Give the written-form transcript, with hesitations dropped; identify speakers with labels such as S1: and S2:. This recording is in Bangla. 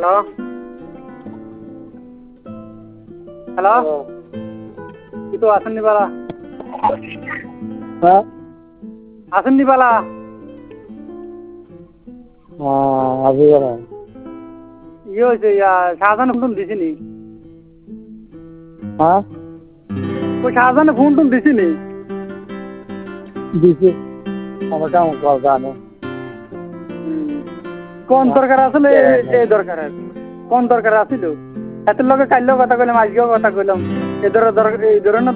S1: হ্যালো হ্যালো কি তো আসেননি বালা
S2: হ্যাঁ
S1: আসেননি বালা
S2: আজি
S1: ইয়ে হয়েছে শাহজাহান ফোন দিছিনি
S2: হ্যাঁ
S1: ওই শাহজাহানে ফোন টোন দিছিনি
S2: দিছি আমার কেমন কল জানো
S1: কোন দরকার আসলে এই দরকার কোন দরকার আসিল এত লোকে কাইলেও কথা কইলাম আজকেও কথা কইলাম এই ধরনের